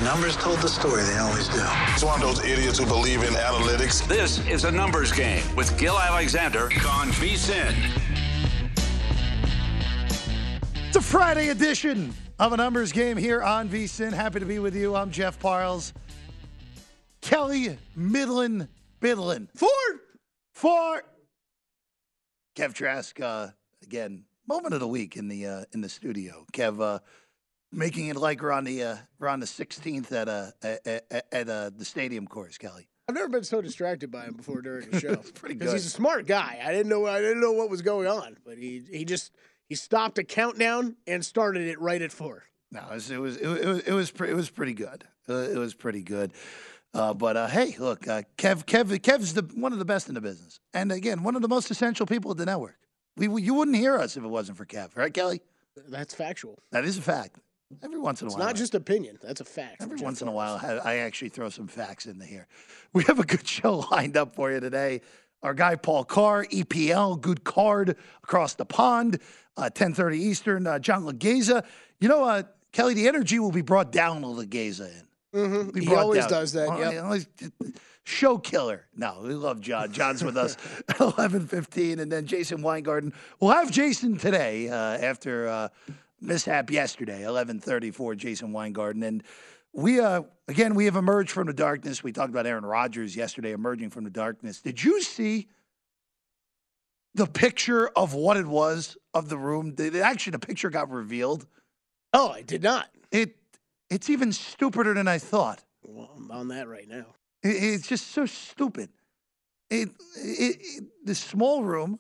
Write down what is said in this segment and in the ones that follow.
numbers told the story. They always do. He's one of those idiots who believe in analytics. This is a numbers game with Gil Alexander on VSiN. It's a Friday edition of a numbers game here on VSiN. Happy to be with you. I'm Jeff Parles. Kelly Midland Bidlin. For Kev Trask, again, moment of the week in the studio. Kev, making it like we're on the 16th at the stadium course, Kelly. I've never been so distracted by him before during the show. Pretty good. Because he's a smart guy. I didn't know what was going on, but he stopped a countdown and started it right at 4. No, it was pretty good. It was pretty good. But hey, look, Kev's one of the best in the business, and again, one of the most essential people at the network. You wouldn't hear us if it wasn't for Kev, right, Kelly? That's factual. That is a fact. Every once in a while. It's not just opinion. That's a fact. Every once in a while, I actually throw some facts into here. We have a good show lined up for you today. Our guy, Paul Carr, EPL, good card across the pond, 10:30 Eastern. John Legeza. You know, Kelly, the energy will be brought down with Legeza in. Mm-hmm. He always does that, yeah. Show killer. No, we love John. John's with us at 11:15, and then Jason Weingarten. We'll have Jason today after mishap yesterday, 11:30 for Jason Weingarten. And we have emerged from the darkness. We talked about Aaron Rodgers yesterday emerging from the darkness. Did you see the picture of what it was of the room? Actually, the picture got revealed. Oh, I did not. It's even stupider than I thought. Well, I'm on that right now. It's just so stupid. The small room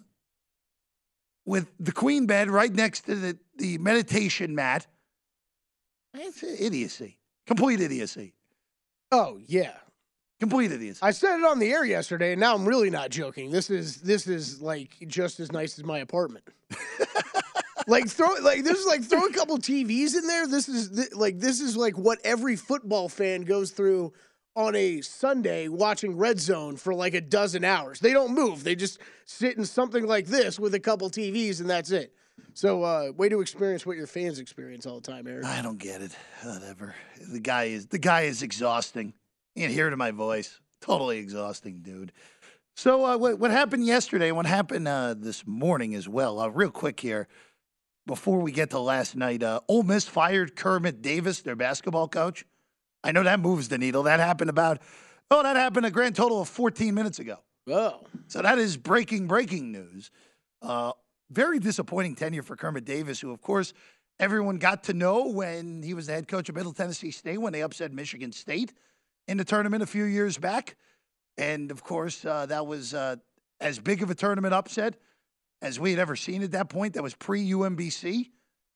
with the queen bed right next to the meditation mat. It's idiocy. Complete idiocy. Oh, yeah. Complete idiocy. I said it on the air yesterday, and now I'm really not joking. This is like just as nice as my apartment. Throw a couple TVs in there. This is like what every football fan goes through on a Sunday watching Red Zone for like a dozen hours. They don't move. They just sit in something like this with a couple TVs, and that's it. So, way to experience what your fans experience all the time, Eric. I don't get it. Whatever. The guy is exhausting. You can hear it in my voice. Totally exhausting, dude. So, what happened yesterday? What happened this morning as well? Real quick here. Before we get to last night, Ole Miss fired Kermit Davis, their basketball coach. I know that moves the needle. That happened a grand total of 14 minutes ago. Oh. So that is breaking news. Very disappointing tenure for Kermit Davis, who, of course, everyone got to know when he was the head coach of Middle Tennessee State when they upset Michigan State in the tournament a few years back. And, of course, that was as big of a tournament upset as we had ever seen at that point. That was pre-UMBC.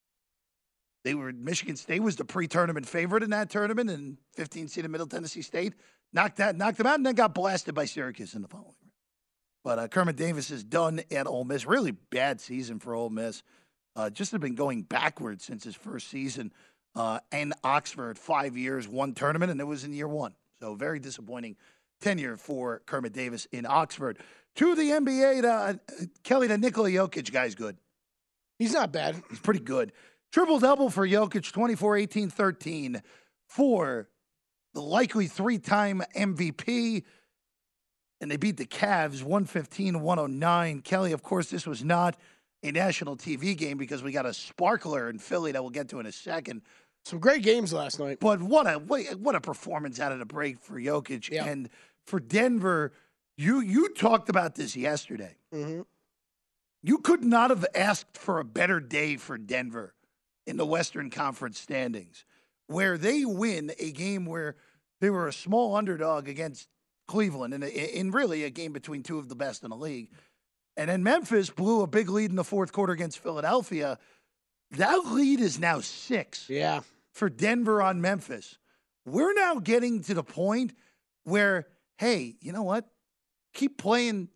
Michigan State was the pre-tournament favorite in that tournament, and 15-seeded Middle Tennessee State knocked them out, and then got blasted by Syracuse in the following round. But Kermit Davis is done at Ole Miss. Really bad season for Ole Miss. Just have been going backwards since his first season in Oxford. 5 years, one tournament, and it was in year one. So very disappointing tenure for Kermit Davis in Oxford. To the NBA, Kelly, the Nikola Jokic guy's good. He's not bad. He's pretty good. Triple-double for Jokic, 24, 18, 13 for the likely three-time MVP. And they beat the Cavs 115-109. Kelly, of course, this was not a national TV game because we got a sparkler in Philly that we'll get to in a second. Some great games last night. But what a performance out of the break for Jokic. Yeah. And for Denver, you talked about this yesterday. Mm-hmm. You could not have asked for a better day for Denver in the Western Conference standings, where they win a game where they were a small underdog against Cleveland in really a game between two of the best in the league. And then Memphis blew a big lead in the fourth quarter against Philadelphia. That lead is now 6 for Denver on Memphis. We're now getting to the point where, hey, you know what? Keep playing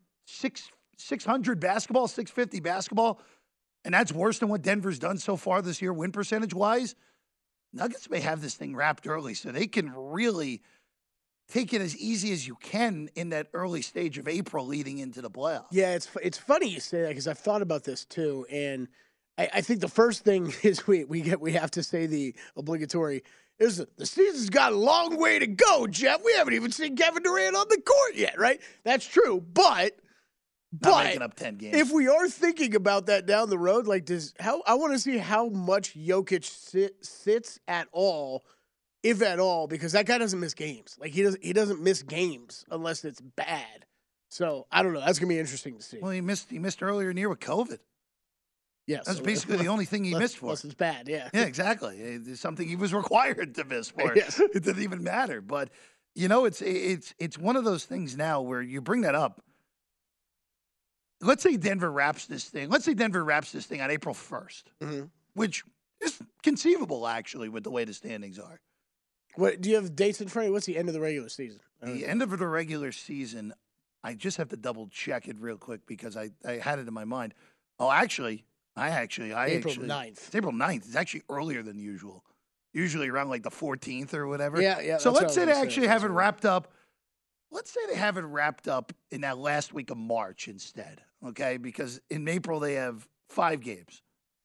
600 basketball, 650 basketball, and that's worse than what Denver's done so far this year win percentage-wise. Nuggets may have this thing wrapped early so they can really take it as easy as you can in that early stage of April leading into the playoffs. Yeah, it's funny you say that because I've thought about this too, and I think the first thing is we have to say the obligatory The season's got a long way to go, Jeff. We haven't even seen Kevin Durant on the court yet, right? That's true, but Not making up 10 games. if we are thinking about that down the road, like I want to see how much Jokic sits at all, if at all, because that guy doesn't miss games. Like he doesn't miss games unless it's bad. So I don't know. That's gonna be interesting to see. Well, he missed earlier in the year with COVID. Yes, That's basically the only thing he missed for. Unless it's bad, yeah. Yeah, exactly. It's something he was required to miss for. Yes. It didn't even matter. But it's one of those things now where you bring that up. Let's say Denver wraps this thing. Let's say Denver wraps this thing on April 1st, which is conceivable actually with the way the standings are. What do you have dates in front of you? What's the end of the regular season? The end of the regular season, I just have to double check it real quick because I had it in my mind. Oh, actually, April 9th. It's April 9th. It's actually earlier than usual. Usually around like the 14th or whatever. Yeah. So let's say they actually have it wrapped up. Let's say they have it wrapped up in that last week of March instead, okay? Because in April they have 5 games.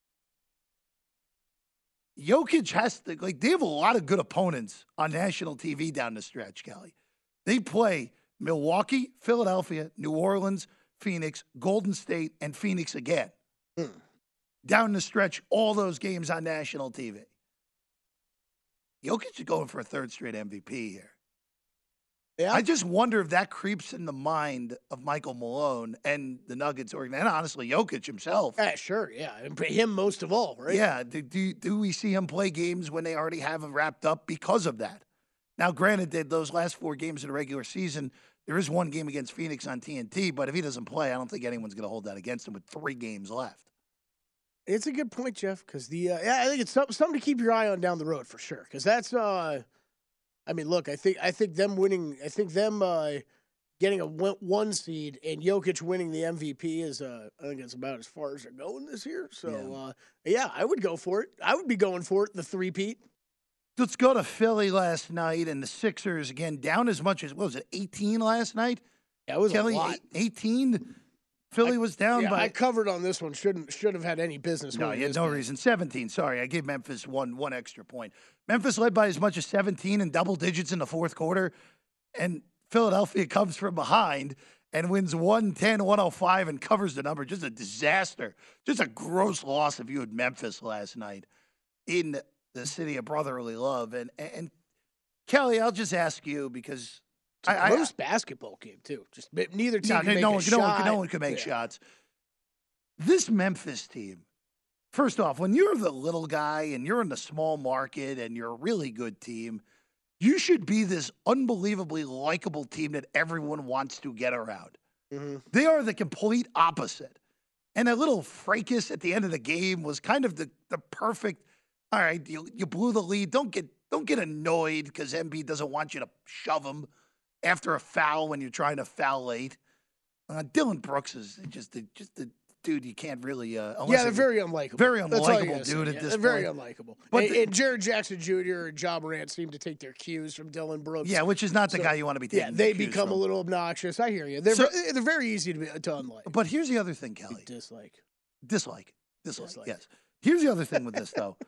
Jokic has to, they have a lot of good opponents on national TV down the stretch, Kelly. They play Milwaukee, Philadelphia, New Orleans, Phoenix, Golden State, and Phoenix again. Down the stretch, all those games on national TV. Jokic is going for a 3rd straight MVP here. Yeah. I just wonder if that creeps in the mind of Michael Malone and the Nuggets organization, and honestly, Jokic himself. Sure, yeah. And him most of all, right? Yeah. Do we see him play games when they already have it wrapped up because of that? Now, granted, those last 4 games of the regular season, there is 1 game against Phoenix on TNT, but if he doesn't play, I don't think anyone's going to hold that against him with 3 games left. It's a good point, Jeff, because I think it's something to keep your eye on down the road for sure. Because that's, look, I think them winning, getting a 1 seed and Jokic winning the MVP is, I think it's about as far as they're going this year. So, I would go for it. I would be going for it, the 3-peat. Let's go to Philly last night, and the Sixers, again, down as much as, 18 last night? Yeah, it was Kelly, a lot. 18? Philly was down by. I covered on this one. Should have had any business. No, you had no reason. 17. Sorry, I gave Memphis one extra point. Memphis led by as much as 17 in double digits in the 4th quarter, and Philadelphia comes from behind and wins 110-105 and covers the number. Just a disaster. Just a gross loss if you had Memphis last night in the city of brotherly love. And Kelly, I'll just ask you because. It's a gross basketball game, too. Just neither team can make a shot. No one can make shots. This Memphis team, first off, when you're the little guy and you're in the small market and you're a really good team, you should be this unbelievably likable team that everyone wants to get around. Mm-hmm. They are the complete opposite. And a little fracas at the end of the game was kind of the perfect, all right, you blew the lead. Don't get annoyed because Embiid doesn't want you to shove him after a foul when you're trying to foul late. Dylan Brooks is just the dude you can't really. They're very unlikable. Very unlikable dude at this point. Very unlikable. But and Jared Jackson Jr. and Ja Morant seem to take their cues from Dylan Brooks. Yeah, which is not the guy you want to be taking. Yeah, they become a little obnoxious. I hear you. They're very easy to unlike. But here's the other thing, Kelly. Dislike. Yes. Here's the other thing with this though.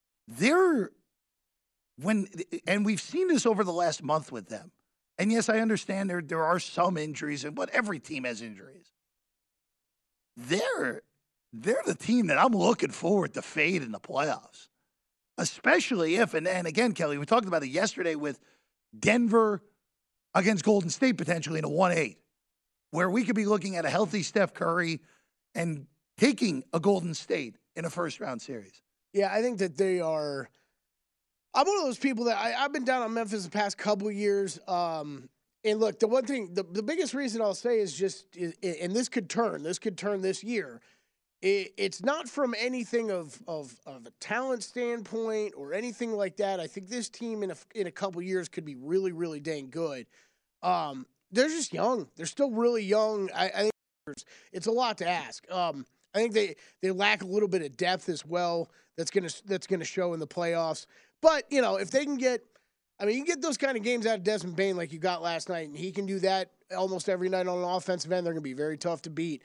And we've seen this over the last month with them. And yes, I understand there are some injuries, but every team has injuries. They're the team that I'm looking forward to fade in the playoffs, especially if, and again, Kelly, we talked about it yesterday with Denver against Golden State potentially in a 1-8, where we could be looking at a healthy Steph Curry and taking a Golden State in a first-round series. Yeah, I think that they are. I'm one of those people that I've been down on Memphis the past couple of years. And look, the one thing, the biggest reason I'll say is and this could turn this year. It's not from anything of a talent standpoint or anything like that. I think this team in a couple of years could be really, really dang good. They're just young. They're still really young. I think it's a lot to ask. I think they lack a little bit of depth as well. That's gonna show in the playoffs. But, if they can you can get those kind of games out of Desmond Bane like you got last night, and he can do that almost every night on an offensive end. They're going to be very tough to beat.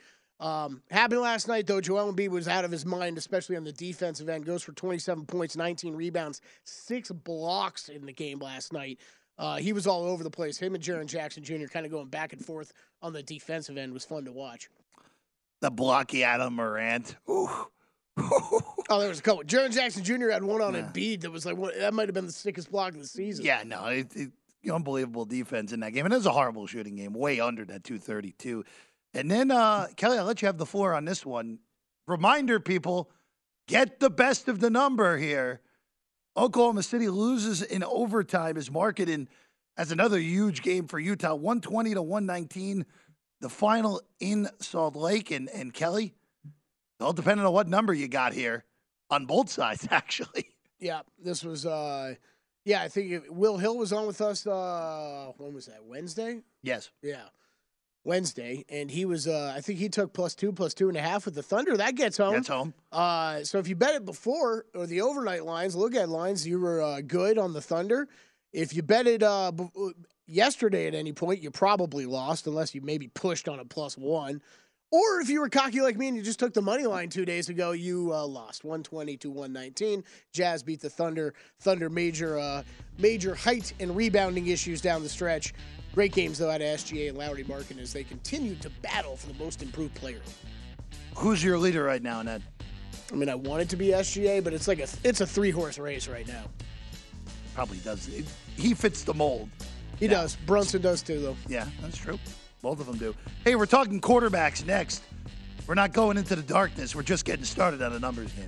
Happened last night, though. Joel Embiid was out of his mind, especially on the defensive end. Goes for 27 points, 19 rebounds, 6 blocks in the game last night. He was all over the place. Him and Jaren Jackson Jr. kind of going back and forth on the defensive end was fun to watch. The blocky Adam Morant. Ooh. Oh, there was a couple. Jaren Jackson Jr. had one on Embiid that was like, that might have been the sickest block of the season. Yeah, no, unbelievable defense in that game. And it was a horrible shooting game, way under that 232. And then, Kelly, I'll let you have the floor on this one. Reminder, people, get the best of the number here. Oklahoma City loses in overtime, is marketed as another huge game for Utah, 120-119, the final in Salt Lake. And Kelly, all depending on what number you got here on both sides, actually. Yeah, this was, I think Will Hill was on with us, when was that, Wednesday? Yes. Yeah, Wednesday. And he was, I think he took +2.5 with the Thunder. That gets home. Gets home. So if you bet it before, or the overnight lines, look at lines, you were good on the Thunder. If you bet it yesterday at any point, you probably lost, unless you maybe pushed on a +1. Or if you were cocky like me and you just took the money line 2 days ago, you lost 120-119. Jazz beat the Thunder. Thunder major height and rebounding issues down the stretch. Great games though out of SGA and Lauri Markkanen as they continued to battle for the most improved player. Who's your leader right now, Ned? I mean, I want it to be SGA, but it's a 3-horse race right now. Probably does. He fits the mold. He does. Brunson does too, though. Yeah, that's true. Both of them do. Hey, we're talking quarterbacks next. We're not going into the darkness. We're just getting started on a numbers game.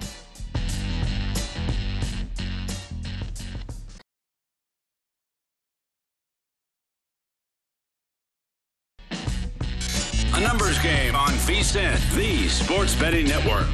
A numbers game on VSiN, the Sports Betting Network.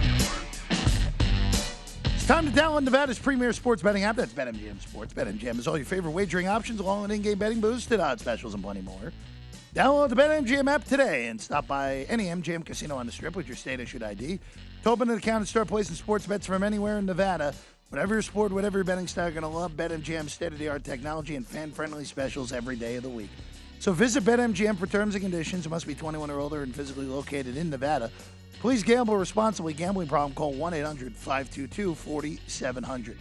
It's time to download Nevada's premier sports betting app. That's BetMGM Sports. BetMGM is all your favorite wagering options, along with in-game betting, boosted odds specials, and plenty more. Download the BetMGM app today and stop by any MGM casino on the Strip with your state-issued ID to open an account and start placing sports bets from anywhere in Nevada. Whatever your sport, whatever your betting style, you're going to love BetMGM's state-of-the-art technology and fan-friendly specials every day of the week. So visit BetMGM for terms and conditions. It must be 21 or older and physically located in Nevada. Please gamble responsibly. Gambling problem, call 1-800-522-4700.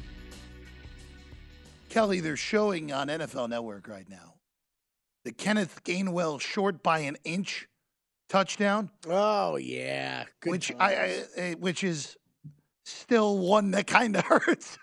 Kelly, they're showing on NFL Network right now the Kenneth Gainwell short by an inch touchdown. Oh, yeah. Good which is still one that kind of hurts.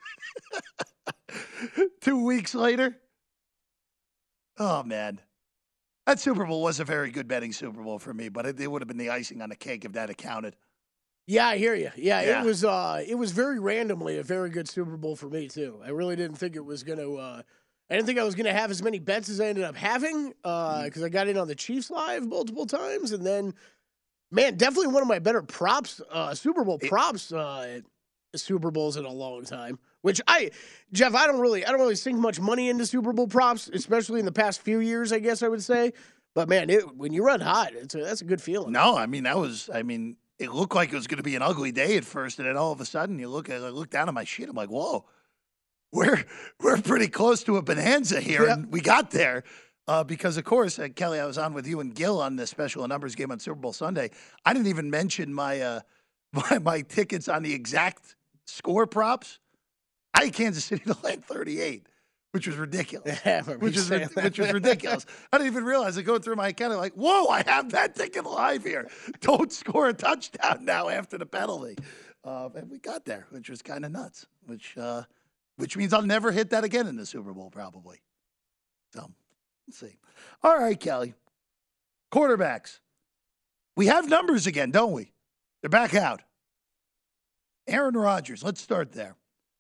2 weeks later. Oh, man. That Super Bowl was a very good betting Super Bowl for me, but it would have been the icing on the cake if that had counted. Yeah, I hear you. Yeah, it was very randomly a very good Super Bowl for me, too. I really didn't think it was going to I didn't think I was going to have as many bets as I ended up having because I got in on the Chiefs live multiple times. And then, man, definitely one of my better props, Super Bowl props Super Bowls in a long time. Which Jeff, I don't really sink much money into Super Bowl props, especially in the past few years, I guess I would say. But, man, when you run hot, that's a good feeling. No, I mean, it looked like it was going to be an ugly day at first. And then all of a sudden, I look down at my sheet. I'm like, whoa. We're pretty close to a bonanza here, and we got there because, of course, Kelly, I was on with you and Gil on the special numbers game on Super Bowl Sunday. I didn't even mention my my tickets on the exact score props. I had Kansas City to land 38, which was ridiculous. Which was ridiculous. I didn't even realize it going through my account. I'm like, whoa, I have that ticket live here. Don't score a touchdown now after the penalty. And we got there, which was kind of nuts, which means I'll never hit that again in the Super Bowl, probably. So, let's see. All right, Kelly. Quarterbacks. We have numbers again, don't we? They're back out. Aaron Rodgers, let's start there.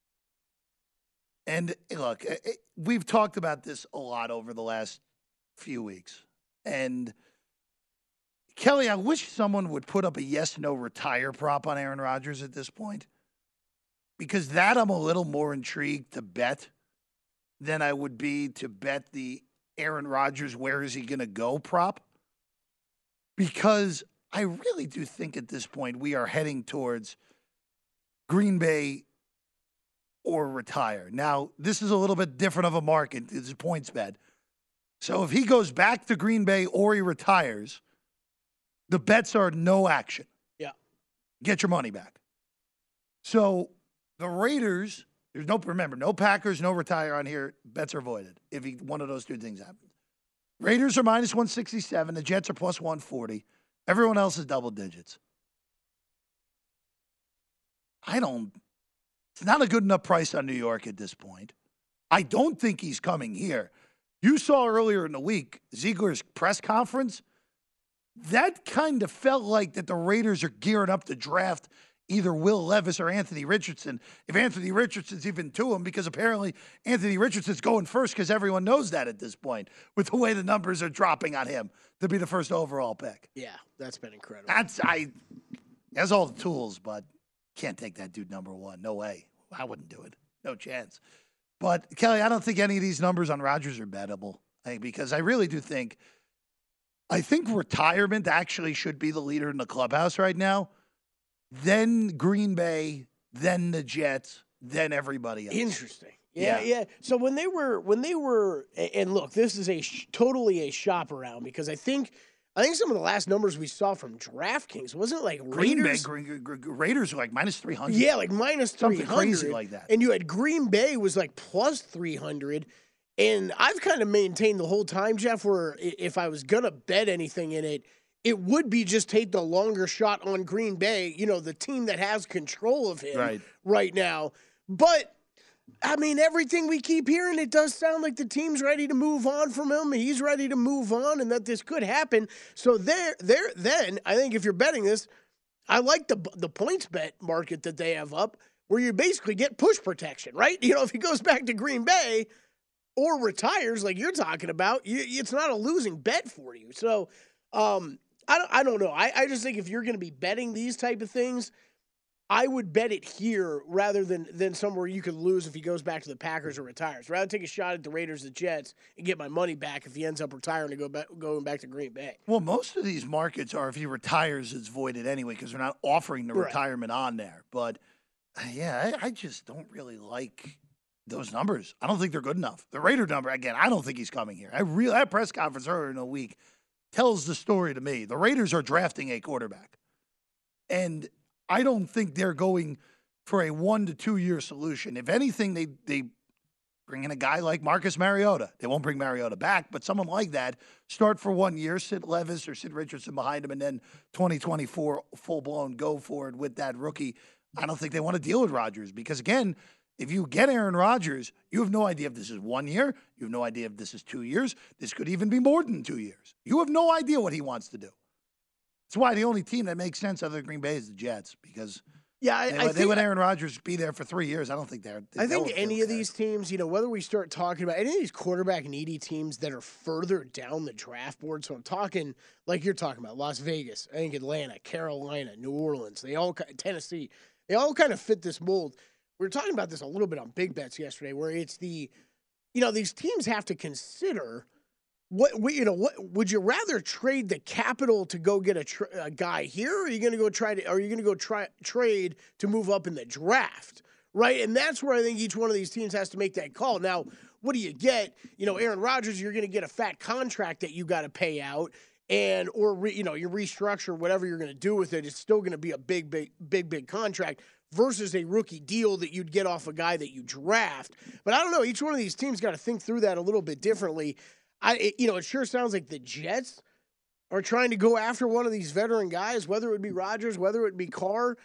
And look, we've talked about this a lot over the last few weeks. And Kelly, I wish someone would put up a yes-no retire prop on Aaron Rodgers at this point. Because that I'm a little more intrigued to bet than I would be to bet the Aaron Rodgers, where is he going to go prop. Because I really do think at this point we are heading towards Green Bay or retire. Now, this is a little bit different of a market. It's a points bet. So if he goes back to Green Bay or he retires, The bets are no action. Yeah. Get your money back. So the Raiders, remember, no Packers, no retire on here. Bets are voided if one of those two things happens. Raiders are minus 167. The Jets are plus 140. Everyone else is double digits. It's not a good enough price on New York at this point. I don't think he's coming here. You saw earlier in the week, Ziegler's press conference. That kind of felt like that the Raiders are gearing up to draft either Will Levis or Anthony Richardson. If Anthony Richardson's even to him, because apparently Anthony Richardson's going first because everyone knows that at this point with the way the numbers are dropping on him to be the first overall pick. Yeah, that's been incredible. Has all the tools, but can't take that dude number one. No way. I wouldn't do it. No chance. But, Kelly, I don't think any of these numbers on Rodgers are bettable because I really do think retirement actually should be the leader in the clubhouse right now. Then Green Bay, then the Jets, then everybody else. Interesting. Yeah. So when they were, and look, this is totally a shop around because I think some of the last numbers we saw from DraftKings wasn't like Raiders. Raiders were like minus 300. Yeah, like minus 300. Something crazy like that. And you had Green Bay was like plus 300. And I've kind of maintained the whole time, Jeff, where if I was going to bet anything in it, it would be just take the longer shot on Green Bay, the team that has control of him right now. But I mean, everything we keep hearing, it does sound like the team's ready to move on from him. He's ready to move on and that this could happen. So then I think if you're betting this, I like the points bet market that they have up where you basically get push protection, right? If he goes back to Green Bay or retires like you're talking about, it's not a losing bet for you. So I don't know. I just think if you're going to be betting these type of things, I would bet it here rather than somewhere you could lose if he goes back to the Packers or retires. Rather take a shot at the Raiders, the Jets, and get my money back if he ends up retiring and going back to Green Bay. Well, most of these markets are if he retires, it's voided anyway because they're not offering the retirement on there. But, I just don't really like those numbers. I don't think they're good enough. The Raider number, again, I don't think he's coming here. That press conference earlier in the week tells the story to me. The Raiders are drafting a quarterback. And I don't think they're going for a 1 to 2 year solution. If anything, they bring in a guy like Marcus Mariota. They won't bring Mariota back, but someone like that, start for 1 year, sit Levis or sit Richardson behind him, and then 2024 full-blown go for it with that rookie. I don't think they want to deal with Rodgers because, again, if you get Aaron Rodgers, you have no idea if this is 1 year. You have no idea if this is 2 years. This could even be more than 2 years. You have no idea what he wants to do. That's why the only team that makes sense other than Green Bay is the Jets because they let Aaron Rodgers be there for 3 years. I don't think they're. I think any of these teams, whether we start talking about any of these quarterback needy teams that are further down the draft board. So I'm talking like you're talking about Las Vegas, I think Atlanta, Carolina, New Orleans, Tennessee, they all kind of fit this mold. We were talking about this a little bit on Big Bets yesterday, where it's these teams have to consider. What would you rather trade the capital to go get a guy here, or are you going to go trade to move up in the draft, right? And that's where I think each one of these teams has to make that call. Now, what do you get? Aaron Rodgers, you're going to get a fat contract that you got to pay out, you restructure whatever you're going to do with it. It's still going to be a big contract versus a rookie deal that you'd get off a guy that you draft. But I don't know. Each one of these teams got to think through that a little bit differently. It sure sounds like the Jets are trying to go after one of these veteran guys, whether it would be Rodgers, whether it would be Carr.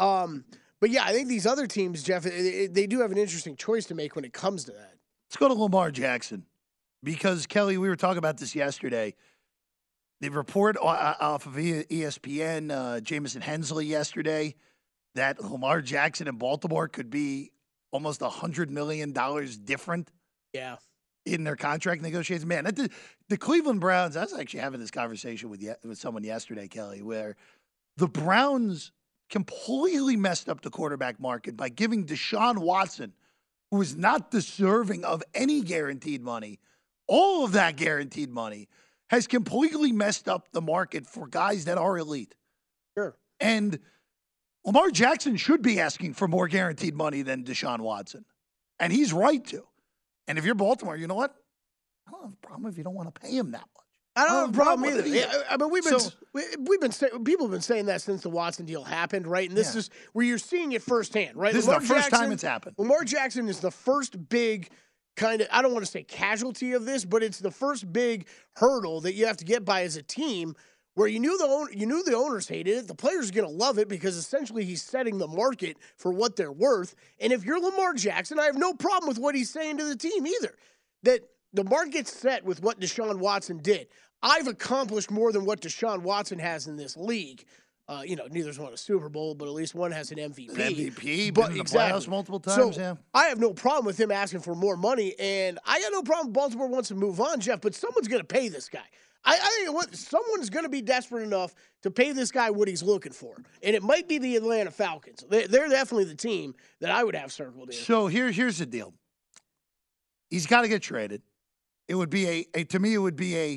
But yeah, I think these other teams, Jeff, they do have an interesting choice to make when it comes to that. Let's go to Lamar Jackson because, Kelly, we were talking about this yesterday. The report off of ESPN, Jameson Hensley yesterday, that Lamar Jackson in Baltimore could be almost $100 million different. Yeah. In their contract negotiations. Man, the Cleveland Browns, I was actually having this conversation with someone yesterday, Kelly, where the Browns completely messed up the quarterback market by giving Deshaun Watson, who is not deserving of any guaranteed money, all of that guaranteed money, has completely messed up the market for guys that are elite. Sure. And Lamar Jackson should be asking for more guaranteed money than Deshaun Watson. And he's right to. And if you're Baltimore, you know what? I don't have a problem if you don't want to pay him that much. I don't have a problem with either. it Yeah, I mean, people have been saying that since the Watson deal happened, right? And this is where you're seeing it firsthand, right? This is the first time it's happened. Lamar Jackson is the first big kind of, I don't want to say casualty of this, but it's the first big hurdle that you have to get by as a team where you knew the owners hated it. The players are going to love it because essentially he's setting the market for what they're worth. And if you're Lamar Jackson, I have no problem with what he's saying to the team either. That the market's set with what Deshaun Watson did. I've accomplished more than what Deshaun Watson has in this league. Neither's won a Super Bowl, but at least one has an MVP. Been in the playoffs multiple times, so I have no problem with him asking for more money, and I got no problem. Baltimore wants to move on, Jeff, but someone's going to pay this guy. I think someone's going to be desperate enough to pay this guy what he's looking for, and it might be the Atlanta Falcons. They're definitely the team that I would have circled in. So here's the deal. He's got to get traded. It would be to me, it would be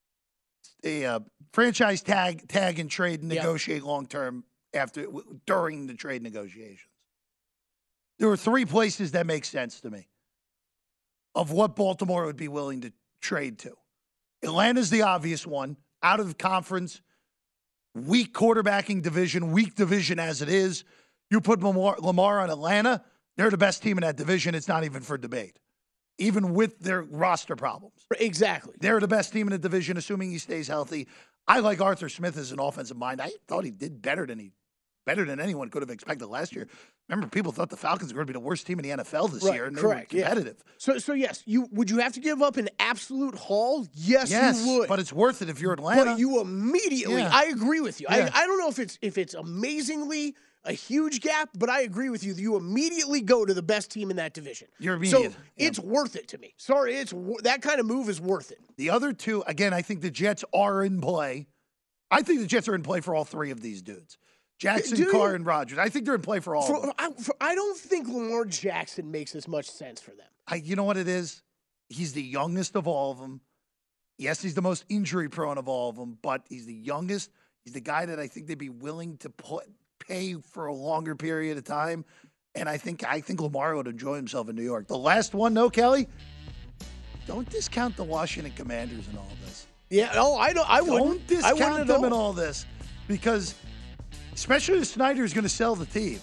a franchise tag and trade and negotiate long term during the trade negotiations. There were three places that make sense to me of what Baltimore would be willing to trade to. Atlanta's the obvious one, out of conference, weak quarterbacking division, weak division as it is. You put Lamar on Atlanta, they're the best team in that division. It's not even for debate. Even with their roster problems. Exactly. They're the best team in the division, assuming he stays healthy. I like Arthur Smith as an offensive mind. I thought he did better than anyone could have expected last year. Remember, people thought the Falcons were going to be the worst team in the NFL this year, and they were competitive. Yeah. So yes, would you have to give up an absolute haul? Yes, you would. But it's worth it if you're Atlanta. But you immediately, I agree with you. Yeah. I don't know if it's amazingly a huge gap, but I agree with you. You immediately go to the best team in that division. You're immediate. So it's worth it to me. Sorry, that kind of move is worth it. The other two, again, I think the Jets are in play. I think the Jets are in play for all three of these dudes. Jackson, Carr, and Rodgers. I think they're in play for all of them. I don't think Lamar Jackson makes as much sense for them. You know what it is? He's the youngest of all of them. Yes, he's the most injury-prone of all of them, but he's the youngest. He's the guy that I think they'd be willing to pay for a longer period of time. And I think Lamar would enjoy himself in New York. The last one, though, Kelly, don't discount the Washington Commanders in all this. Yeah, no, I wouldn't. Don't discount them in all this because especially if Snyder's going to sell the team.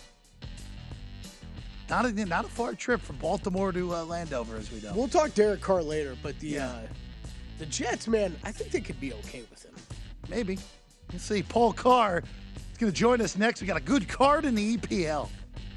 Not a far trip from Baltimore to Landover, as we know. We'll talk Derek Carr later, but the Jets, man, I think they could be okay with him. Maybe. Let's see. Paul Carr is going to join us next. We got a good card in the EPL.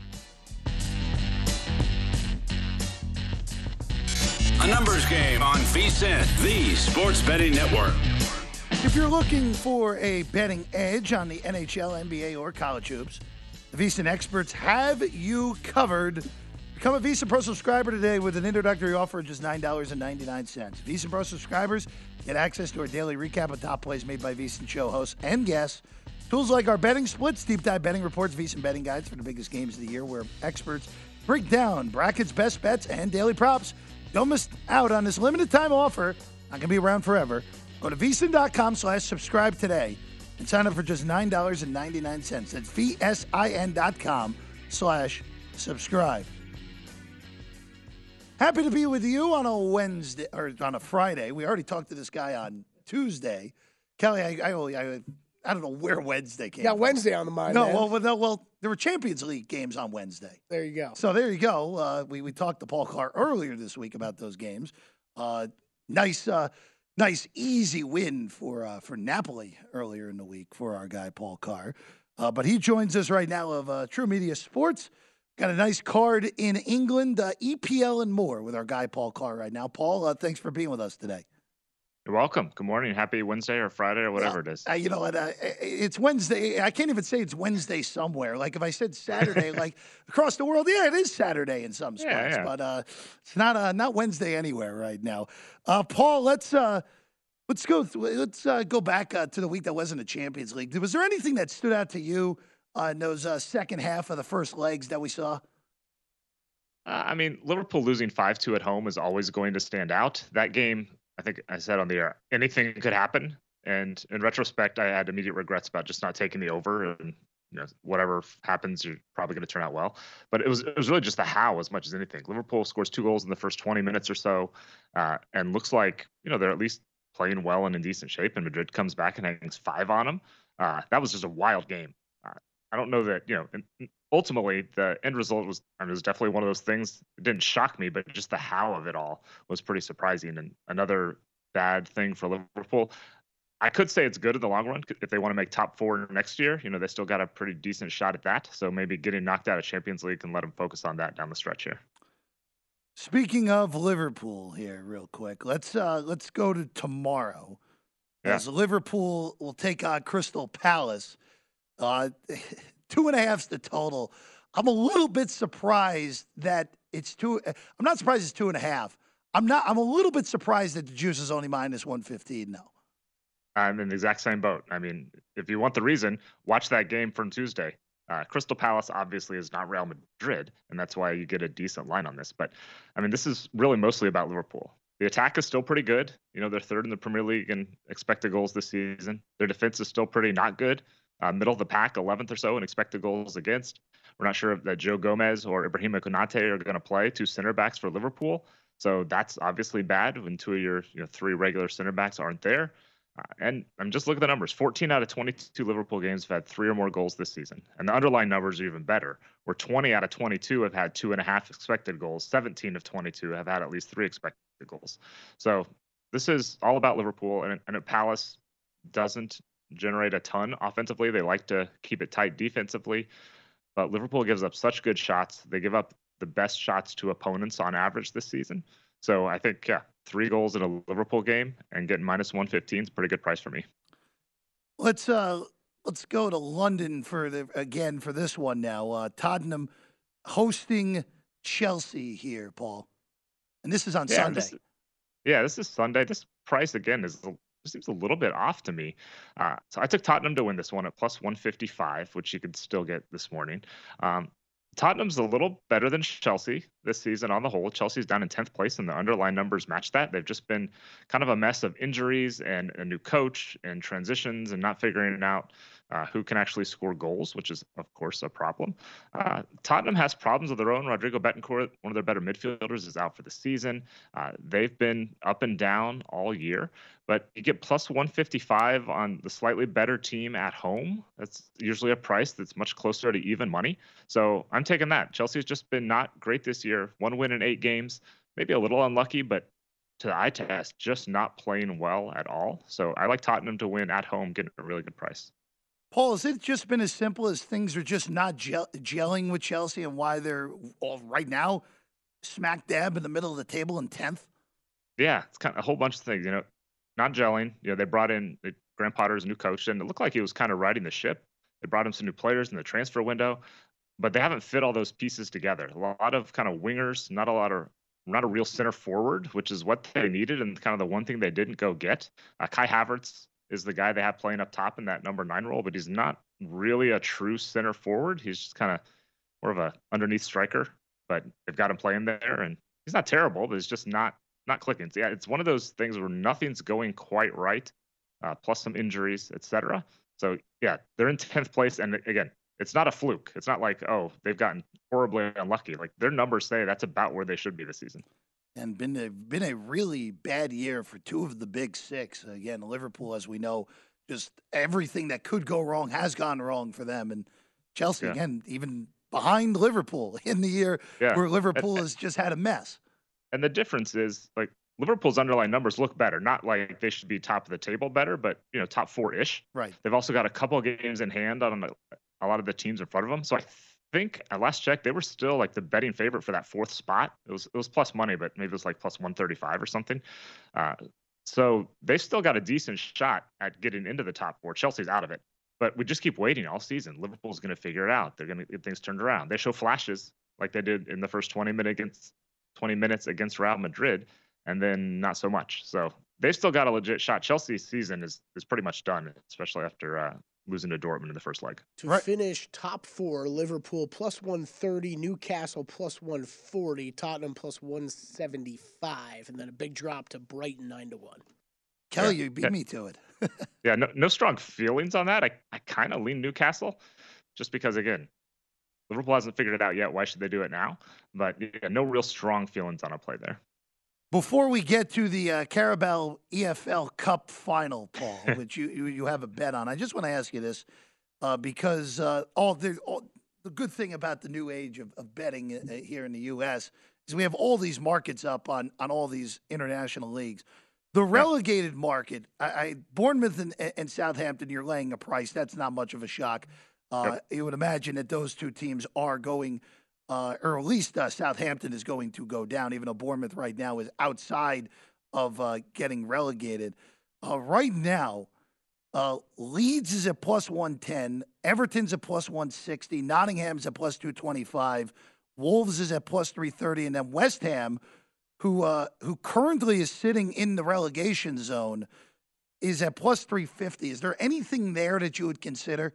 A numbers game on VSiN, the Sports Betting Network. If you're looking for a betting edge on the NHL, NBA, or college hoops, the VSiN experts have you covered. Become a VSiN Pro subscriber today with an introductory offer of just $9.99. VSiN Pro subscribers get access to our daily recap of top plays made by VSiN show hosts and guests. Tools like our betting splits, deep dive betting reports, VSiN betting guides for the biggest games of the year where experts break down brackets, best bets, and daily props. Don't miss out on this limited time offer. Not going to be around forever. Go to VSiN.com/subscribe today and sign up for just $9.99. That's VSIN.com/subscribe. Happy to be with you on a Wednesday or on a Friday. We already talked to this guy on Tuesday. Kelly, I don't know where Wednesday came from. Wednesday on the mind. No, well, there were Champions League games on Wednesday. There you go. So there you go. We talked to Paul Carr earlier this week about those games. Nice, easy win for Napoli earlier in the week for our guy Paul Carr. But he joins us right now of True Media Sports. Got a nice card in England, EPL and more with our guy Paul Carr right now. Paul, thanks for being with us today. You're welcome. Good morning. Happy Wednesday or Friday or whatever it is. You know what? It's Wednesday. I can't even say it's Wednesday somewhere. Like if I said Saturday, like across the world, yeah, it is Saturday in some spots, yeah. But it's not Wednesday anywhere right now. Paul, let's go back to the week that wasn't a Champions League. Was there anything that stood out to you in those second half of the first legs that we saw? I mean, Liverpool losing 5-2 at home is always going to stand out. That game, I think I said on the air, anything could happen. And in retrospect, I had immediate regrets about just not taking the over. And whatever happens, you're probably going to turn out well. But it was really just the how as much as anything. Liverpool scores 2 goals in the first 20 minutes or so, and looks like they're at least playing well and in decent shape, and Madrid comes back and hangs 5 on them. That was just a wild game. I don't know that, ultimately the end result was, it was definitely one of those things. It didn't shock me, but just the how of it all was pretty surprising. And another bad thing for Liverpool, I could say it's good in the long run if they want to make top 4 next year. They still got a pretty decent shot at that. So maybe getting knocked out of Champions League can let them focus on that down the stretch here. Speaking of Liverpool here, real quick, let's go to tomorrow. Yeah. As Liverpool will take on Crystal Palace. 2.5's the total. I'm a little bit surprised that it's 2. I'm not surprised it's 2.5. I'm a little bit surprised that the juice is only minus 115 now. I'm in the exact same boat. I mean, if you want the reason, watch that game from Tuesday. Crystal Palace obviously is not Real Madrid, and that's why you get a decent line on this. But, I mean, this is really mostly about Liverpool. The attack is still pretty good. They're third in the Premier League in expected goals this season. Their defense is still pretty not good. Middle of the pack, 11th or so in expected goals against. We're not sure if that Joe Gomez or Ibrahima Konate are going to play, 2 center backs for Liverpool. So that's obviously bad when 2 of your 3 regular center backs aren't there. And I'm just looking at the numbers. 14 out of 22 Liverpool games have had 3 or more goals this season. And the underlying numbers are even better, where 20 out of 22 have had 2.5 expected goals. 17 of 22 have had at least 3 expected goals. So this is all about Liverpool. And Palace doesn't generate a ton offensively. They like to keep it tight defensively. But Liverpool gives up such good shots. They give up the best shots to opponents on average this season. So I think, 3 goals in a Liverpool game and getting minus 115 is a pretty good price for me. Let's go to London for this one now. Tottenham hosting Chelsea here, Paul. And this is on Sunday. This is Sunday. This price, again, seems a little bit off to me. So I took Tottenham to win this one at plus 155, which you could still get this morning. Tottenham's a little better than Chelsea this season on the whole. Chelsea's down in 10th place, and the underlying numbers match that. They've just been kind of a mess of injuries and a new coach and transitions and not figuring out who can actually score goals, which is, of course, a problem. Tottenham has problems of their own. Rodrigo Betancourt, one of their better midfielders, is out for the season. They've been up and down all year, but you get plus 155 on the slightly better team at home. That's usually a price that's much closer to even money. So I'm taking that. Chelsea's just been not great this year. 1 win in 8 games, maybe a little unlucky, but to the eye test, just not playing well at all. So I like Tottenham to win at home, getting a really good price. Paul, has it just been as simple as things are just not gelling with Chelsea and why they're right now smack dab in the middle of the table in 10th? Yeah, it's kind of a whole bunch of things, not gelling. They brought in Graham Potter's new coach, and it looked like he was kind of riding the ship. They brought him some new players in the transfer window, but they haven't fit all those pieces together. A lot of kind of wingers, not a real center forward, which is what they needed and kind of the one thing they didn't go get. Kai Havertz is the guy they have playing up top in that number 9 role, but he's not really a true center forward. He's just kind of more of a underneath striker, but they've got him playing there, and he's not terrible, but it's just not clicking. So, it's one of those things where nothing's going quite right, plus some injuries, etc. So, they're in 10th place, and again, it's not a fluke. It's not like, they've gotten horribly unlucky. Like, their numbers say that's about where they should be this season. And been a really bad year for 2 of the big 6. Again, Liverpool, as we know, just everything that could go wrong has gone wrong for them. And Chelsea, again, even behind Liverpool in the year where Liverpool has just had a mess. And the difference is, like, Liverpool's underlying numbers look better. Not like they should be top of the table better, but, top 4-ish. Right. They've also got a couple of games in hand on a lot of the teams in front of them. So I think at last check, they were still like the betting favorite for that 4th spot. It was plus money, but maybe it was like plus 135 or something. So they still got a decent shot at getting into the top 4. Chelsea's out of it, but we just keep waiting all season. Liverpool's going to figure it out. They're going to get things turned around. They show flashes like they did in the first 20 minutes against Real Madrid, and then not so much. So they've still got a legit shot. Chelsea's season is pretty much done, especially after losing to Dortmund in the first leg. To finish top 4, Liverpool plus 130, Newcastle plus 140, Tottenham plus 175, and then a big drop to Brighton 9-1. Kelly, you beat me to it. No strong feelings on that. I kind of lean Newcastle just because, again, Liverpool hasn't figured it out yet. Why should they do it now? But no real strong feelings on a play there. Before we get to the Carabao EFL Cup final, Paul, which you have a bet on, I just want to ask you this because the good thing about the new age of betting here in the U.S. is we have all these markets up on all these international leagues. The relegated market, Bournemouth and Southampton, you're laying a price. That's not much of a shock. You would imagine that those two teams are going or at least Southampton is going to go down, even though Bournemouth right now is outside of getting relegated. Right now, Leeds is at plus 110, Everton's at plus 160, Nottingham's at plus 225, Wolves is at plus 330, and then West Ham, who currently is sitting in the relegation zone, is at plus 350. Is there anything there that you would consider?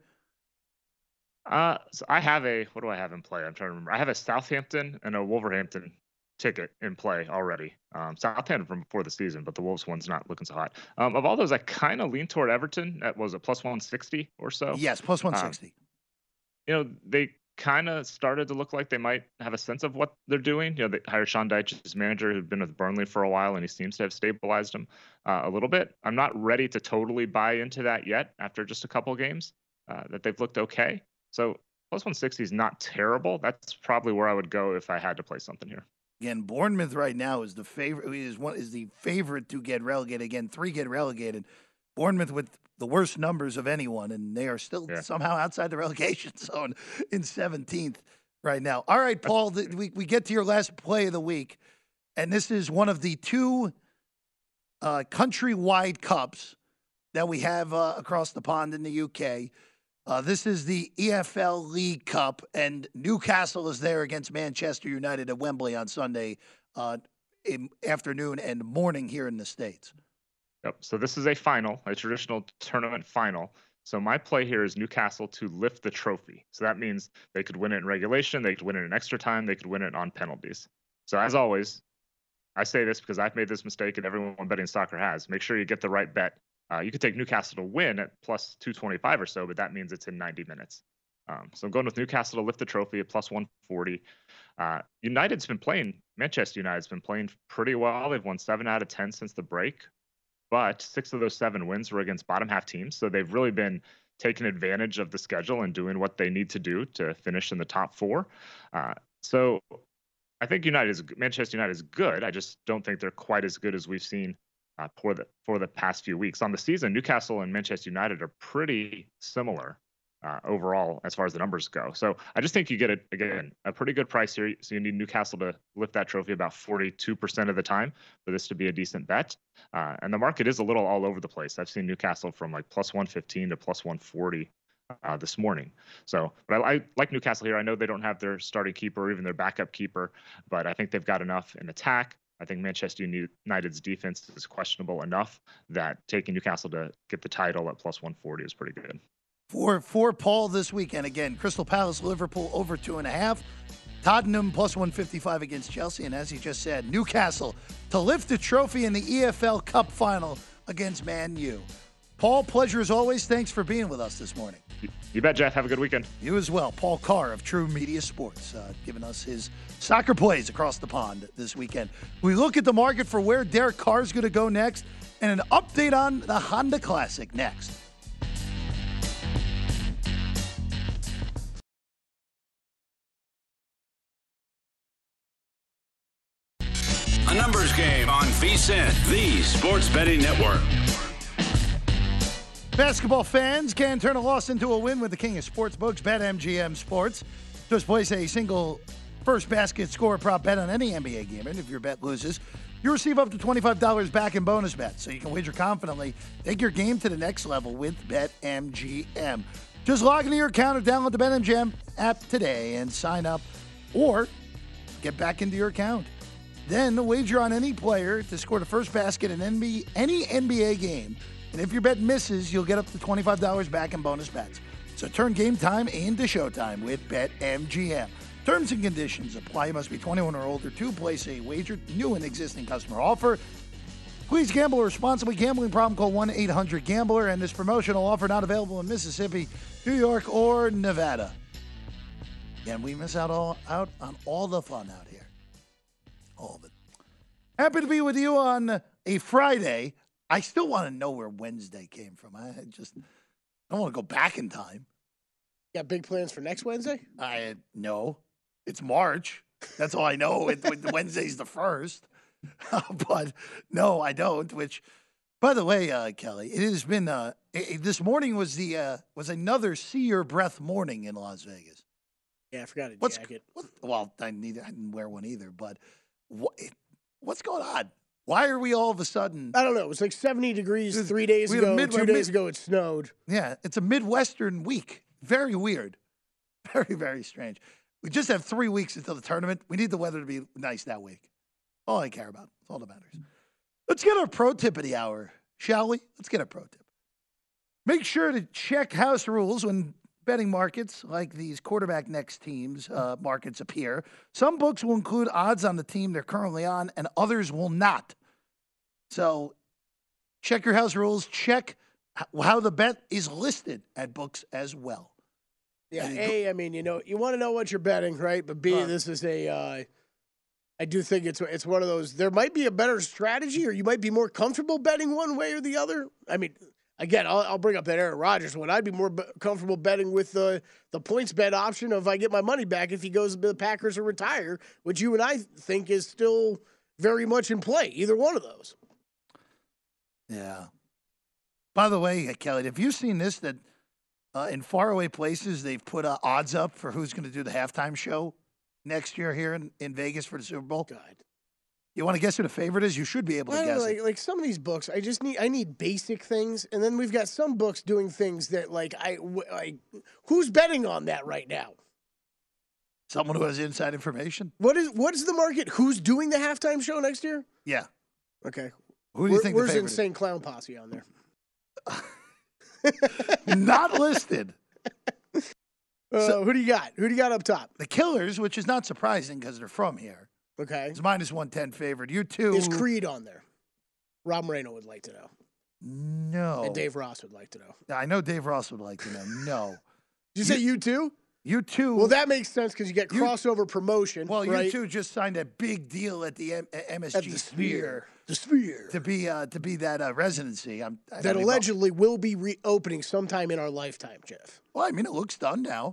So I have what do I have in play? I'm trying to remember. I have a Southampton and a Wolverhampton ticket in play already. Southampton from before the season, but the Wolves one's not looking so hot. Of all those, I kind of lean toward Everton at, was it plus 160 or so? Yes, plus 160. They kind of started to look like they might have a sense of what they're doing. They hired Sean Dyche as manager, who'd been with Burnley for a while, and he seems to have stabilized them a little bit. I'm not ready to totally buy into that yet after just a couple of games that they've looked okay. So plus 160 is not terrible. That's probably where I would go if I had to play something here. Again, Bournemouth right now is the favorite. Is the favorite to get relegated. Again, 3 get relegated. Bournemouth with the worst numbers of anyone, and they are still somehow outside the relegation zone in 17th right now. All right, Paul, we get to your last play of the week, and this is one of the 2 countrywide cups that we have across the pond in the UK. This is the EFL League Cup, and Newcastle is there against Manchester United at Wembley on Sunday afternoon and morning here in the States. Yep. So this is a final, a traditional tournament final. So my play here is Newcastle to lift the trophy. So that means they could win it in regulation, they could win it in extra time, they could win it on penalties. So as always, I say this because I've made this mistake and everyone betting soccer has. Make sure you get the right bet. You could take Newcastle to win at plus 225 or so, but that means it's in 90 minutes. So I'm going with Newcastle to lift the trophy at plus 140. Manchester United's been playing pretty well. They've won 7 out of 10 since the break, but 6 of those 7 wins were against bottom half teams. So they've really been taking advantage of the schedule and doing what they need to do to finish in the top 4. So I think Manchester United is good. I just don't think they're quite as good as we've seen for the past few weeks. On the season, Newcastle and Manchester United are pretty similar overall as far as the numbers go. So I just think you get a pretty good price here. So you need Newcastle to lift that trophy about 42% of the time for this to be a decent bet. And the market is a little all over the place. I've seen Newcastle from like plus 115 to plus 140 this morning. So, but I like Newcastle here. I know they don't have their starting keeper or even their backup keeper, but I think they've got enough in attack. I think Manchester United's defense is questionable enough that taking Newcastle to get the title at plus 140 is pretty good. For Paul this weekend, again, Crystal Palace, Liverpool over 2.5. Tottenham plus 155 against Chelsea. And as he just said, Newcastle to lift the trophy in the EFL Cup final against Man U. Paul, pleasure as always. Thanks for being with us this morning. You bet, Jeff. Have a good weekend. You as well. Paul Carr of True Media Sports giving us his soccer plays across the pond this weekend. We look at the market for where Derek Carr is going to go next and an update on the Honda Classic next. A numbers game on VSiN, the Sports Betting Network. Basketball fans can turn a loss into a win with the king of sportsbooks, BetMGM Sports. Just place a single first basket score prop bet on any NBA game, and if your bet loses, you receive up to $25 back in bonus bets, so you can wager confidently. Take your game to the next level with BetMGM. Just log into your account or download the BetMGM app today and sign up, or get back into your account. Then wager on any player to score the first basket in any NBA game. And if your bet misses, you'll get up to $25 back in bonus bets. So turn game time into showtime with BetMGM. Terms and conditions apply. You must be 21 or older to place a wager. New and existing customer offer. Please gamble responsibly. Gambling problem, call 1-800-GAMBLER. And this promotional offer not available in Mississippi, New York, or Nevada. And we miss out on all the fun out here. All of it. Happy to be with you on a Friday. I still want to know where Wednesday came from. I don't want to go back in time. Got big plans for next Wednesday? No. It's March. That's all I know. Wednesday's the 1st. But no, I don't. Which, by the way, Kelly, it has been this morning was another see your breath morning in Las Vegas. Yeah, I forgot a jacket. I didn't wear one either. But what's going on? Why are we all of a sudden? I don't know. It was like 70 degrees 3 days ago. 2 days ago, it snowed. Yeah, it's a Midwestern week. Very weird. Very, very strange. We just have 3 weeks until the tournament. We need the weather to be nice that week. All I care about. That's all that matters. Let's get our pro tip of the hour, shall we? Let's get a pro tip. Make sure to check house rules when betting markets like these quarterback next teams markets appear. Some books will include odds on the team they're currently on, and others will not. So check your house rules. Check how the bet is listed at books as well. Yeah, A, I mean, you want to know what you're betting, right? But B, this is I do think it's one of those, there might be a better strategy, or you might be more comfortable betting one way or the other. I mean, again, I'll bring up that Aaron Rodgers one. I'd be more comfortable betting with the points bet option of I get my money back if he goes to the Packers or retire, which you and I think is still very much in play, either one of those. Yeah. By the way, Kelly, have you seen this, that in faraway places they've put odds up for who's going to do the halftime show next year here in Vegas for the Super Bowl? God. You want to guess who the favorite is? You should be able to guess it. Like some of these books, I need basic things, and then we've got some books doing things that who's betting on that right now? Someone who has inside information. What is the market? Who's doing the halftime show next year? Yeah. Okay. Who do you think? Where's Insane Clown Posse on there? Not listed. Who do you got? Who do you got up top? The Killers, which is not surprising because they're from here. Okay. It's minus 110 favorite. You too. Is Creed on there? Rob Moreno would like to know. No. And Dave Ross would like to know. I know Dave Ross would like to know. No. Did you say you too? You too. Well, that makes sense because you get crossover promotion. Well, right? you two just signed a big deal at the MSG at the Sphere. The Sphere. To be that residency. That allegedly will be reopening sometime in our lifetime, Jeff. Well, I mean, it looks done now.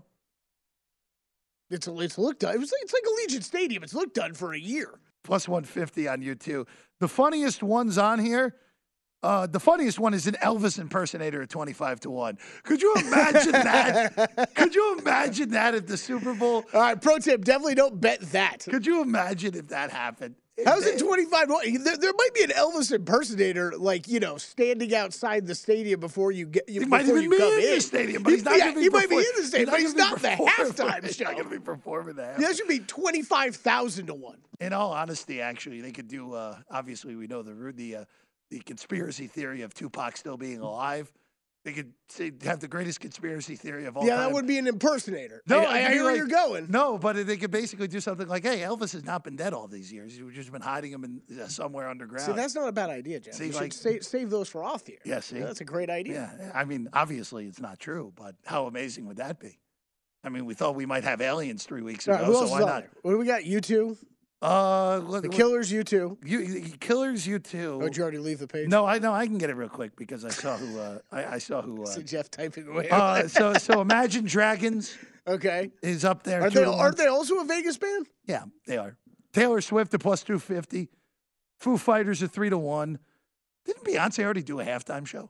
It's looked done. It's like Allegiant Stadium. It's looked done for a year. Plus 150 on you too. The funniest ones on here. The funniest one is an Elvis impersonator at 25-1. Could you imagine that? Could you imagine that at the Super Bowl? All right, pro tip: definitely don't bet that. Could you imagine if that happened? How's it 25-1? There might be an Elvis impersonator, standing outside the stadium before you get. He might even be in the stadium, but he's not going to be. He might be in the stadium, but he's not the halftime show. He's not going to be performing that. That should be 25,000-1. In all honesty, actually, they could do. Obviously, we know the conspiracy theory of Tupac still being alive. They could have the greatest conspiracy theory of all time. Yeah, that would be an impersonator. No, I hear where you're going. No, but they could basically do something like, hey, Elvis has not been dead all these years. You've just been hiding him in somewhere underground. See, that's not a bad idea, Jeff. You should save those for off the air. Yeah, see? Yeah, that's a great idea. Yeah, I mean, obviously it's not true, but how amazing would that be? I mean, we thought we might have aliens 3 weeks ago, who else so why is on not? there? What do we got? You two? The Killers, you two. Killers, you two. Oh, did you already leave the page? No, I know. I can get it real quick because I saw who. I saw who. See Jeff typing away. So Imagine Dragons. Okay. Is up there. Aren't they also a Vegas band? Yeah, they are. Taylor Swift at plus 250. Foo Fighters at 3-1. Didn't Beyonce already do a halftime show?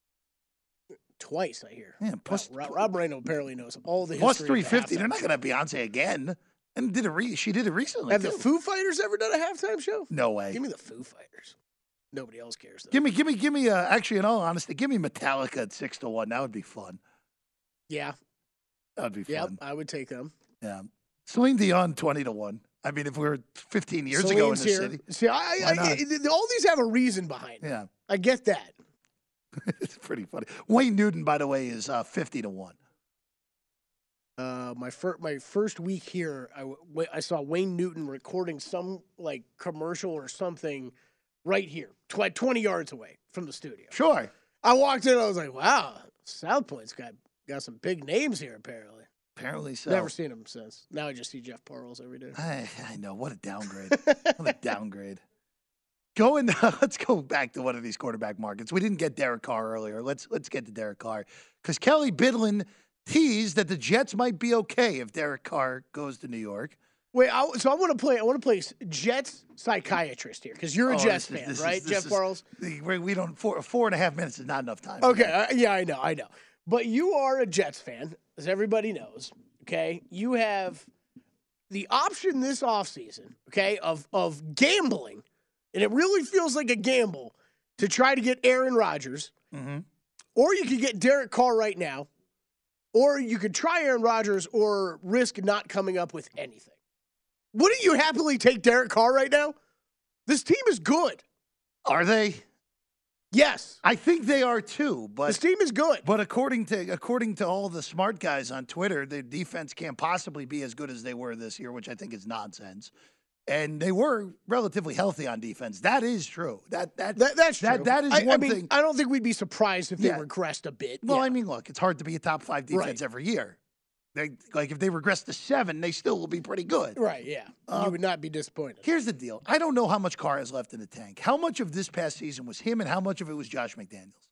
Twice, I hear. Yeah, plus Rob Moreno apparently knows all the plus history. Plus 350. They're not going to have Beyonce again. And she did it recently. Have the Foo Fighters ever done a halftime show? No way. Give me the Foo Fighters. Nobody else cares, though. Give me. Actually, in all honesty, give me Metallica at 6-1. That would be fun. Yeah, that would be fun. Yep, I would take them. Yeah, Celine Dion 20-1 I mean, if we were 15 years ago in the city, see, all these have a reason behind it. Yeah, I get that. It's pretty funny. Wayne Newton, by the way, is 50-1. My first week here, I saw Wayne Newton recording some commercial or something right here, 20 yards away from the studio. Sure. I walked in, I was like, wow, South Point's got some big names here, apparently. Apparently so. Never seen him since. Now I just see Jeff Parles every day. I know. What a downgrade. What a downgrade. Let's go back to one of these quarterback markets. We didn't get Derek Carr earlier. Let's get to Derek Carr because Kelly Bidlin teased that the Jets might be okay if Derek Carr goes to New York. Wait, so I want to play Jets psychiatrist here because you're a Jets fan, right, Jeff Parles? We don't 4.5 minutes is not enough time. Okay, yeah, I know. But you are a Jets fan, as everybody knows. Okay, you have the option this offseason, okay, of gambling, and it really feels like a gamble to try to get Aaron Rodgers, or you could get Derek Carr right now, or you could try Aaron Rodgers or risk not coming up with anything. Wouldn't you happily take Derek Carr right now? This team is good. Are they? Yes. I think they are too, but this team is good. But according to all the smart guys on Twitter, the defense can't possibly be as good as they were this year, which I think is nonsense. And they were relatively healthy on defense. That is true. That's true. That is one thing. I don't think we'd be surprised if they regressed a bit. Well, I mean, look, it's hard to be a top 5 defense every year. If they regress to 7, they still will be pretty good. Right, yeah. You would not be disappointed. Here's the deal. I don't know how much Carr has left in the tank. How much of this past season was him and how much of it was Josh McDaniels?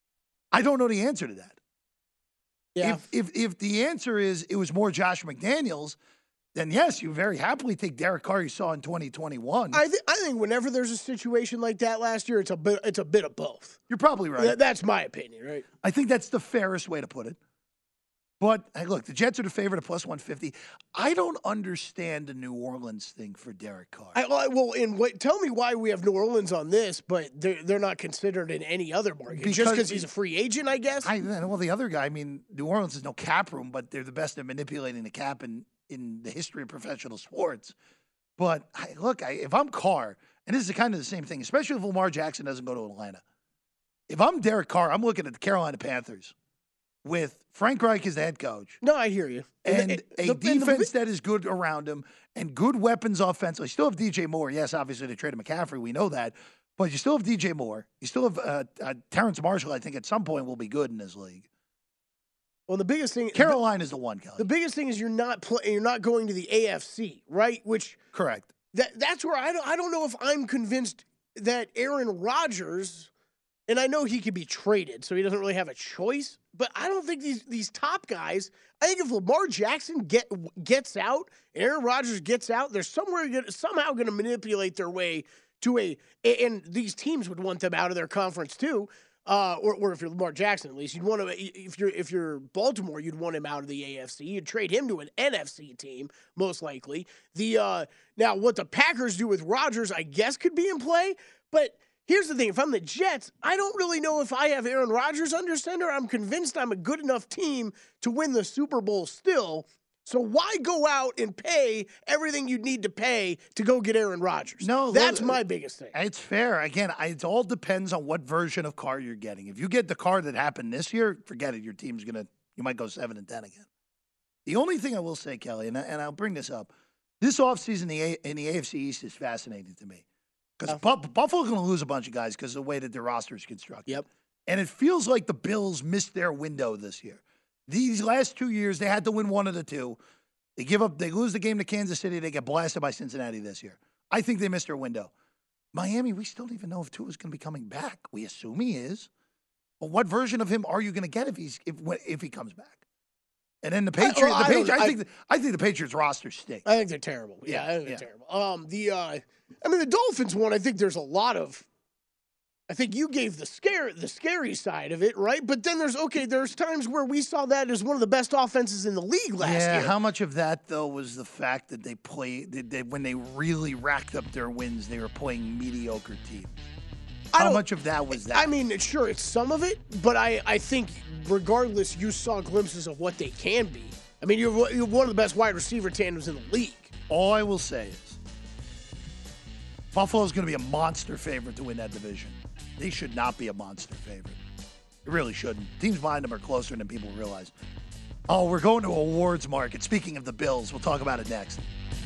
I don't know the answer to that. Yeah. If the answer is it was more Josh McDaniels, then yes, you very happily take Derek Carr you saw in 2021. I think whenever there's a situation like that last year, it's a bit of both. You're probably right. That's my opinion, right? I think that's the fairest way to put it. But, hey, look, the Jets are the favorite at plus 150. I don't understand the New Orleans thing for Derek Carr. Tell me why we have New Orleans on this, but they're not considered in any other market. Just because he's a free agent, I guess? Well, the other guy, New Orleans has no cap room, but they're the best at manipulating the cap in the history of professional sports. But, if I'm Carr, and this is kind of the same thing, especially if Lamar Jackson doesn't go to Atlanta. If I'm Derek Carr, I'm looking at the Carolina Panthers with Frank Reich as the head coach. No, I hear you. And a defense that is good around him and good weapons offensively. You still have DJ Moore. Yes, obviously they traded McCaffrey. We know that. But you still have DJ Moore. You still have Terrence Marshall, I think, at some point will be good in this league. Well, the biggest thing... Carolina is the one, Kelly. The biggest thing is you're not going to the AFC, right? Correct. That's where I don't know if I'm convinced that Aaron Rodgers... And I know he could be traded, so he doesn't really have a choice. But I don't think these top guys. I think if Lamar Jackson gets out, Aaron Rodgers gets out, they're somehow going to manipulate their way to and these teams would want them out of their conference too. Or if you're Lamar Jackson, at least you'd want to. If you're Baltimore, you'd want him out of the AFC. You'd trade him to an NFC team, most likely. Now what the Packers do with Rodgers, I guess, could be in play, but. Here's the thing. If I'm the Jets, I don't really know if I have Aaron Rodgers under center. I'm convinced I'm a good enough team to win the Super Bowl still. So why go out and pay everything you'd need to pay to go get Aaron Rodgers? No, that's my biggest thing. It's fair. Again, it all depends on what version of Carr you're getting. If you get the Carr that happened this year, forget it. Your team's you might go 7-10 again. The only thing I will say, Kelly, and I'll bring this up, this offseason in the AFC East is fascinating to me. Because Buffalo's going to lose a bunch of guys because of the way that their roster is constructed. Yep. And it feels like the Bills missed their window this year. These last 2 years, they had to win one of the two. They lose the game to Kansas City. They get blasted by Cincinnati this year. I think they missed their window. Miami, we still don't even know if Tua's going to be coming back. We assume he is. But what version of him are you going to get if he comes back? And then the Patriots. I think the Patriots roster stinks. I think they're terrible. Yeah, I think they're terrible. The Dolphins one. I think there's a lot of. I think you gave the scary side of it, right? But then there's times where we saw that as one of the best offenses in the league last year. Yeah, how much of that though was the fact that when they really racked up their wins, they were playing mediocre teams? How much of that was that? I mean, sure, it's some of it, but I think regardless, you saw glimpses of what they can be. I mean, you're one of the best wide receiver tandems in the league. All I will say is Buffalo's going to be a monster favorite to win that division. They should not be a monster favorite. They really shouldn't. Teams behind them are closer than people realize. Oh, we're going to awards market. Speaking of the Bills, we'll talk about it next.